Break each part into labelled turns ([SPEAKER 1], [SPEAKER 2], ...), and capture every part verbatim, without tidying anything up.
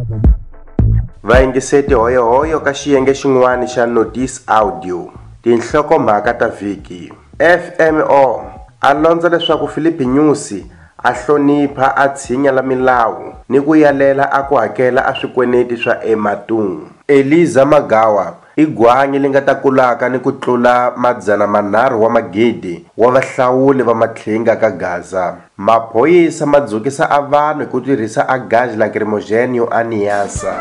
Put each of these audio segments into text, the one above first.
[SPEAKER 1] Vaingiseti hoyo hoyo ka xiyenge xin'wana xa Notice Audio. Tinhlokomhaka ta vhiki. F M O a londza leswaku Philip Nyusi a hlonipha a tshinya la milawu ni ku yalela a ku hakela a swikweneti swa eMatung. Eliza Magawa i gwanye li nga ta kulaka ni ku tlula madzana manharhu wa magidi wa vahlawuli va matlhinga ka Gaza. Maphoyisa ma dzukisa a vanhu hi ku tirhisa a gasi lacrimogèneo a Niassa.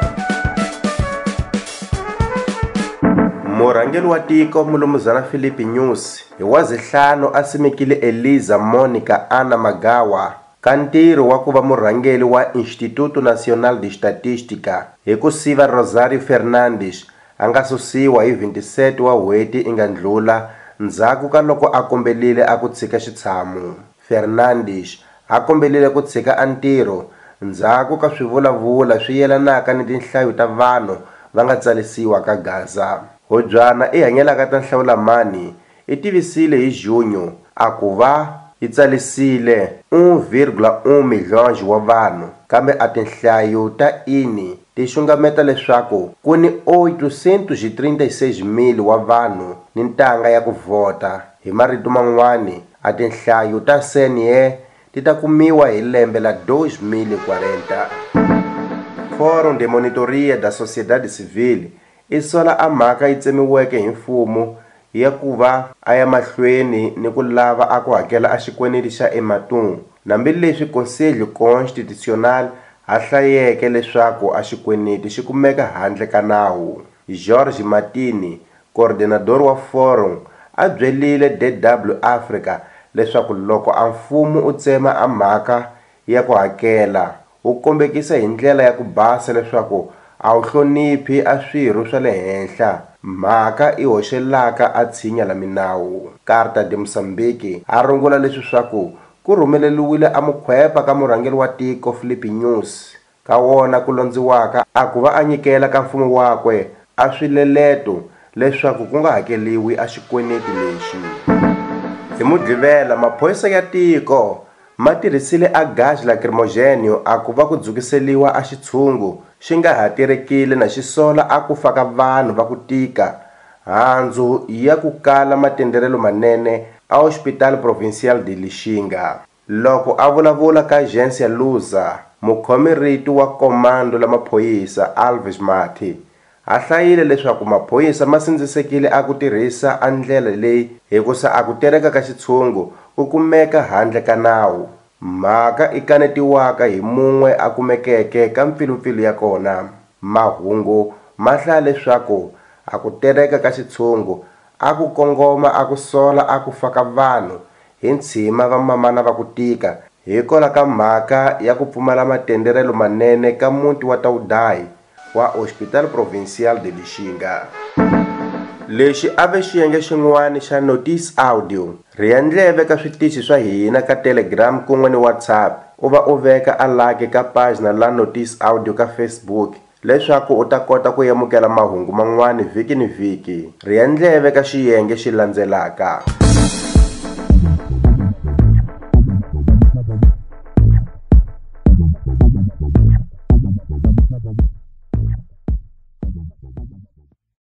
[SPEAKER 1] Murhangeri wa tiko Mulumuzana Philip Nyusi hi Wavuntlhanu a simekile Eliza Monica Anna Magawa ka ntirho wa ku va murhangeri wa Instituto Nacional de Estatística hi ku siva Rosário Fernandes a nga susiwa hi twenty-seven wa N'hweti i nga ndlula ndzhaku ka loko a kombelile a ku tshika xitshamo. Fernandes a kombelile ku tshika a ntirho ndzhaku ka swivulavula swi yelanaka ni tinhlayo ta vanhu va nga tsalisiwa ka Gaza. Hodyana i hanyelaka ta Nhlawulamani i tivisile hi Junyo a ku va yi tsalisile one virgula one milhões wa vanhu kambe a tinhlayo ta I N E ti xungameta leswaku ku ni oitocentos e trinta e seis mil wa vanhu ni ntanga ya ku vota. Hi marito man'wani a tinhlayo ta C N E ti ta kumiwa hi lembe la dois mil e quarenta. Fórum de Monitoria da Sociedade Civil i sola a mhaka yi tsemiweke hi mfumo ya ku va a ya mahlweni ni ku lava a ku hakela a xikweneti xa eMatung, nambileswi Conselho Constitucional a hlayeke leswaku a xikweneti xi kumeka handle ka nawu. Jorge Martini, coordenador wa Fórum, a byelile D W Africa leswaku loko a mfumo u tsema a mhaka ya ku hakela u kombekisa hi ndlela ya ku basa leswaku a wu hloniphi a swirho swa le henhla mhaka i hoxelaka a tshinya la minawu. Carta de Moçambique a rungula leswi swaku ku rhumeleliwile a mukhwepa ka murhangeri wa tiko Philip Nyusi ka wona ku londziwaka a ku va a nyikela ka mfumo wakwe a swileleto leswaku ku nga hakeliwi a xikweneti lexi. Hi Mudqivela maphoyisa ya tiko ma tirhisile a gasi lacrimogèneo a ku va ku dzukiseliwa a xitshungu xi nga ha tirekile na xisola a ku faka vanhu va ku tika handzu ya ku kala matenderelo manene a Hospital Provincial de Lixinga. Loko a vulavula ka Agência Lusa, mukhomeriti wa komando la maphoyisa Alves Mati a hlayile leswaku maphoyisa ma sindzisekile a ku tirhisa a ndlela leyi hikusa a ku tereka ka xitshungu ku kumeka handle ka nawu. Mhaka i kanetiwaka hi mun'we a kumekeke ka mpfilumpfilu ya kona. Mahungu ma hlaya leswaku a ku tereka ka xitshungu a ku kongoma a ku sola a ku faka vanhu hi ntshima va mamana va ku tika hikola ka mhaka ya ku pfumala matenderelo manene ka muti wa Taudai wa Hospital Provincial de Lixinga. Lexi a ve xiyenge xin'wana xa Notice Audio. Riya ndleve ka switichi swa hina ka Telegram kun'we ni WhatsApp u va u veka a like ka pagina la Notice Audio ka Facebook leswaku u ta kota ku yamukela mahungu man'wana vhiki ni vhiki. Riya ndleve ka xiyenge xi landzelaka.